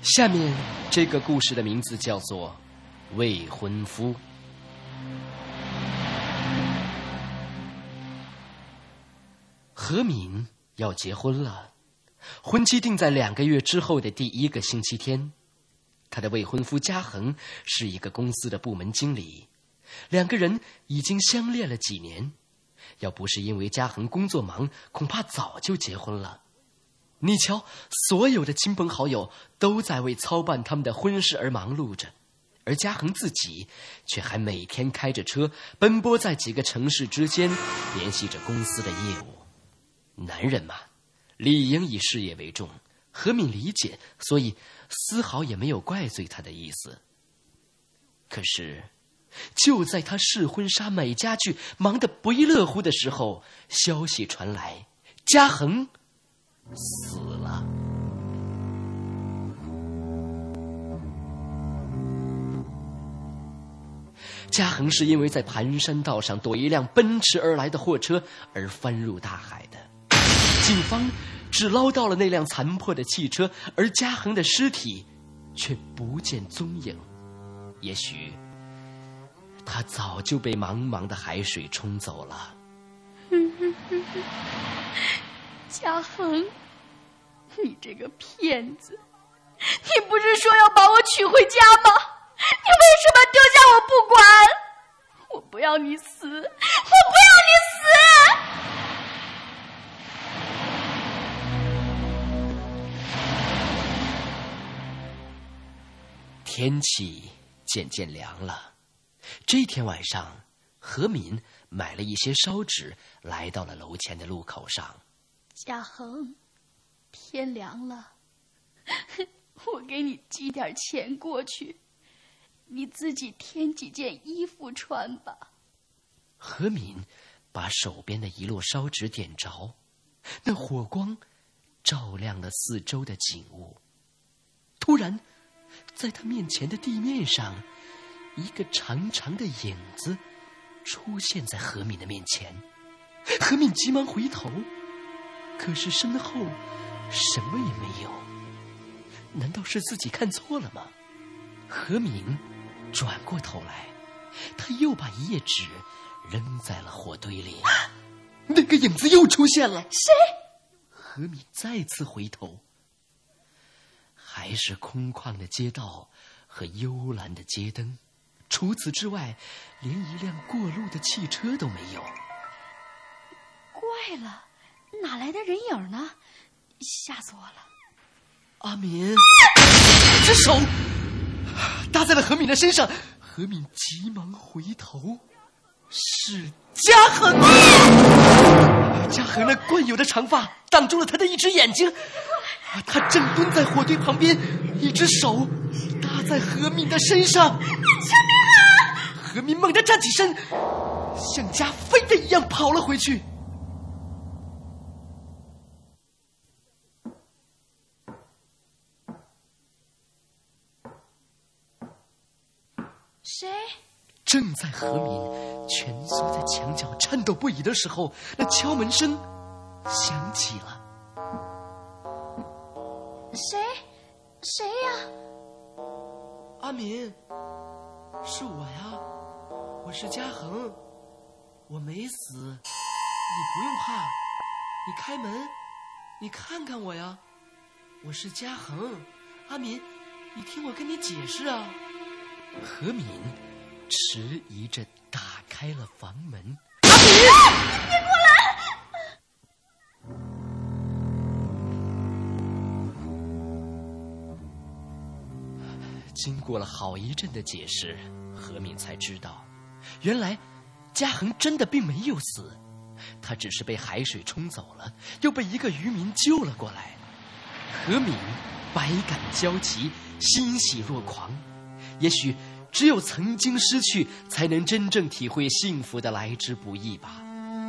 下面这个故事的名字叫做《未婚夫》。何敏要结婚了，婚期定在2个月之后的第1个星期天。他的未婚夫嘉恒是一个公司的部门经理，2个人已经相恋了几年，要不是因为嘉恒工作忙，恐怕早就结婚了。你瞧，所有的亲朋好友都在为操办他们的婚事而忙碌着，而嘉恒自己却还每天开着车奔波在几个城市之间，联系着公司的业务。男人嘛，理应以事业为重，何敏理解，所以丝毫也没有怪罪他的意思。可是就在他试婚纱、买家具忙得不亦乐乎的时候，消息传来，嘉恒死了。嘉恒是因为在盘山道上躲一辆奔驰而来的货车而翻入大海的。警方只捞到了那辆残破的汽车，而嘉恒的尸体却不见踪影。也许他早就被茫茫的海水冲走了。 嘉恒，你这个骗子，你不是说要把我娶回家吗？你为什么丢下我不管？我不要你死，我不要你死！ 天气渐渐凉了，这天晚上，何敏买了一些烧纸，来到了楼前的路口上。 嘉恒，天凉了，我给你寄点钱过去，你自己添几件衣服穿吧。 何敏把手边的一摞烧纸点着，那火光照亮了四周的景物。突然在他面前的地面上，一个长长的影子出现在何敏的面前。何敏急忙回头，可是身后什么也没有。难道是自己看错了吗？何敏转过头来，他又把一页纸扔在了火堆里。那个影子又出现了。 谁？ 何敏再次回头，还是空旷的街道和幽蓝的街灯，除此之外，连一辆过路的汽车都没有。 怪了，哪来的人影呢？吓死我了！ 阿敏，这手搭在了何敏的身上，何敏急忙回头，是嘉恒。嘉恒那惯有的长发挡住了他的一只眼睛，他正蹲在火堆旁边，一只手搭在何敏的身上。 救命啊！ 何敏猛地站起身，像加飞的一样跑了回去。 谁？ 正在何敏蜷缩在墙角颤抖不已的时候，那敲门声响起了。 谁呀？ 阿敏，是我呀，我是嘉恒，我没死，你不用怕，你开门，你看看我呀，我是嘉恒，阿敏，你听我跟你解释啊。何敏迟疑着打开了房门。阿敏， 你过来！ 经过了好一阵的解释，何敏才知道，原来嘉恒真的并没有死，他只是被海水冲走了，又被一个渔民救了过来。何敏百感交集，欣喜若狂。也许只有曾经失去，才能真正体会幸福的来之不易吧。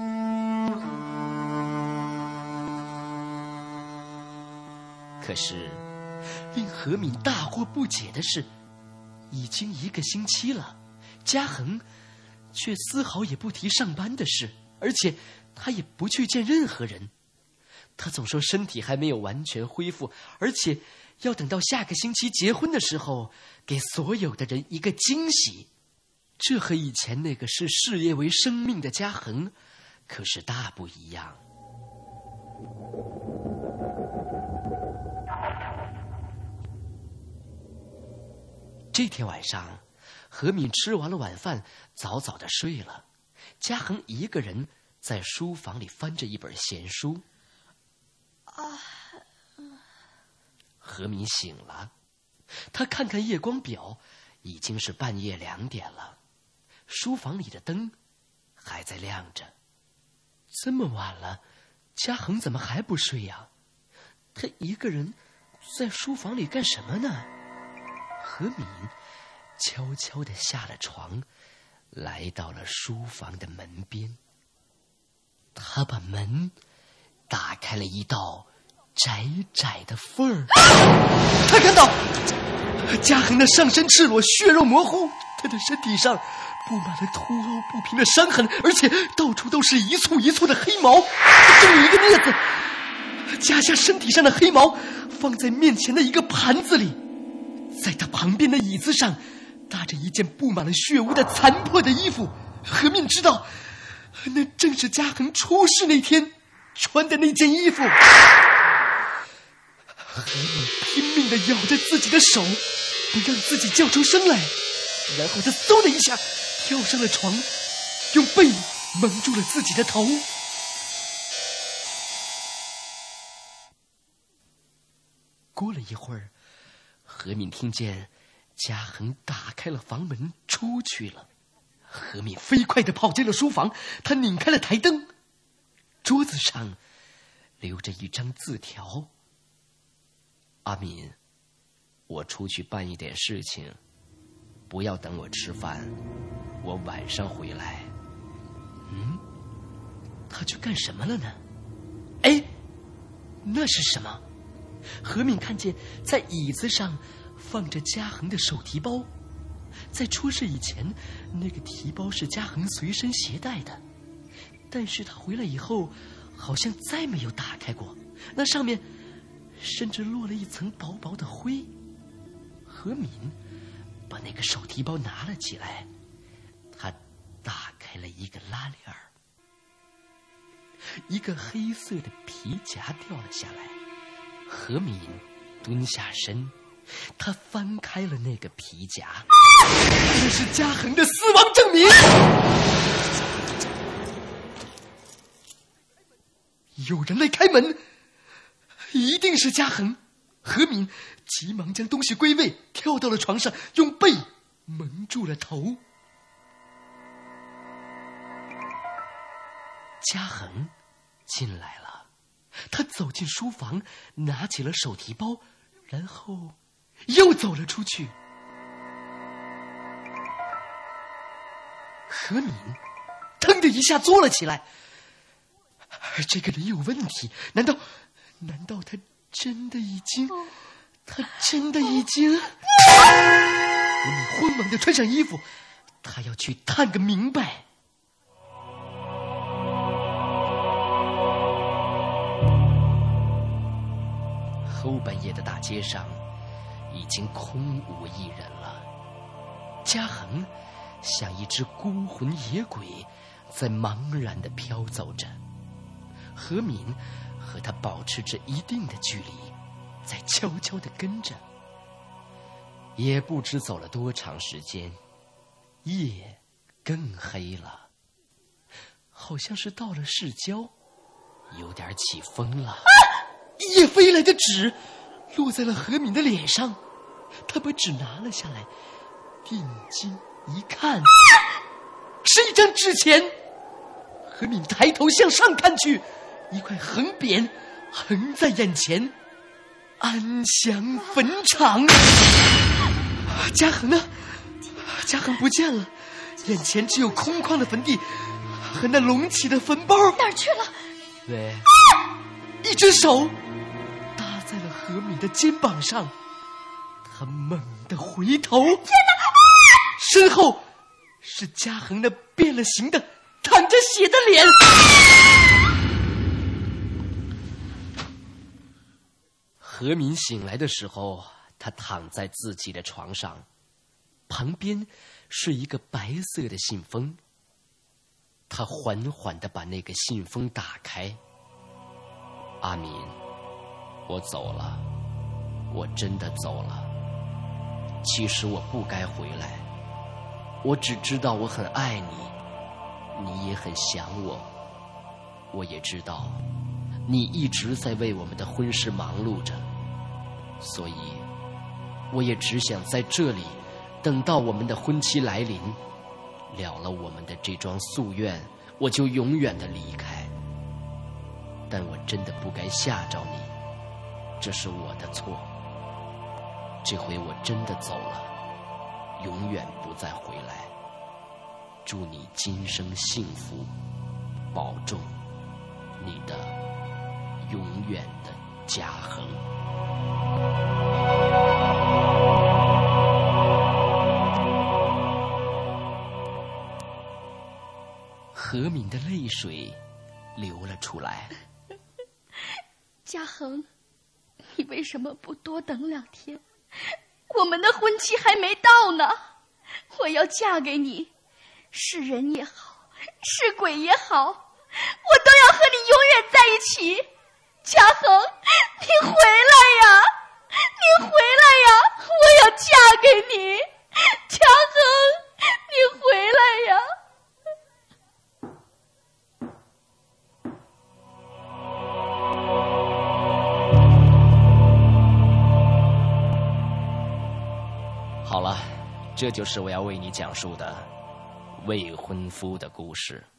可是令何敏大惑不解的是，已经1个星期了，嘉恒却丝毫也不提上班的事，而且他也不去见任何人。他总说身体还没有完全恢复，而且要等到下个星期结婚的时候，给所有的人一个惊喜。这和以前那个视事业为生命的嘉恒可是大不一样。这天晚上，何敏吃完了晚饭，早早的睡了。嘉恒一个人在书房里翻着一本闲书。何敏醒了，他看看夜光表，已经是半夜2点了。书房里的灯还在亮着。这么晚了，嘉恒怎么还不睡呀？他一个人在书房里干什么呢？何敏悄悄地下了床，来到了书房的门边。他把门打开了一道窄窄的缝儿。他看到嘉恒的上身赤裸，血肉模糊，他的身体上布满了凸凹不平的伤痕，而且到处都是一簇一簇的黑毛。终于一个镊子夹下身体上的黑毛，放在面前的一个盘子里。在他旁边的椅子上搭着一件布满了血污的残破的衣服。何敏知道，那正是嘉恒出事那天穿的那件衣服。何敏拼命地咬着自己的手，不让自己叫出声来，然后他嗖的一下跳上了床，用被蒙住了自己的头。过了一会儿，何敏听见嘉恒打开了房门出去了。何敏飞快地跑进了书房，他拧开了台灯，桌子上留着一张字条：阿敏，我出去办一点事情，不要等我吃饭，我晚上回来。他去干什么了呢？哎，那是什么？何敏看见在椅子上放着嘉恒的手提包。在出事以前，那个提包是嘉恒随身携带的，但是他回来以后好像再没有打开过，那上面甚至落了一层薄薄的灰。何敏把那个手提包拿了起来，他打开了一个拉链儿，一个黑色的皮夹掉了下来。何敏蹲下身，他翻开了那个皮夹，这是嘉恒的死亡证明。有人来开门，一定是嘉恒。何敏急忙将东西归位，跳到了床上，用被蒙住了头。嘉恒进来了，他走进书房，拿起了手提包，然后又走了出去。何敏腾的一下坐了起来，这个人有问题，难道他真的已经何敏慌忙地穿上衣服，他要去探个明白。后半夜的大街上已经空无一人了，嘉恒像一只孤魂野鬼在茫然地飘走着。何敏和他保持着一定的距离，在悄悄地跟着。也不知走了多长时间，夜更黑了，好像是到了市郊，有点起风了。夜飞来的纸落在了何敏的脸上，他把纸拿了下来，定睛一看，是一张纸钱。何敏抬头向上看去，一块横匾横在眼前：安详坟场。嘉恒呢？嘉恒不见了，眼前只有空旷的坟地和那隆起的坟包。 哪儿去了？ 对，一只手搭在了何敏的肩膀上，他猛地回头，天哪！身后是嘉恒那变了形的淌着血的脸。 何敏醒来的时候，他躺在自己的床上，旁边是一个白色的信封。他缓缓地把那个信封打开。阿敏，我走了，我真的走了。其实我不该回来，我只知道我很爱你，你也很想我。我也知道你一直在为我们的婚事忙碌着，所以我也只想在这里等到我们的婚期来临，了了我们的这桩夙愿，我就永远的离开。但我真的不该吓着你，这是我的错。这回我真的走了，永远不再回来。祝你今生幸福，保重你的永远的家恒。何敏的泪水流了出来。 嘉恒，你为什么不多等2天？我们的婚期还没到呢，我要嫁给你，是人也好，是鬼也好，我都要和你永远在一起。嘉恒，你回来呀，你回来呀，我要嫁给你。嘉恒，你回来呀。 好了，这就是我要为你讲述的未婚夫的故事。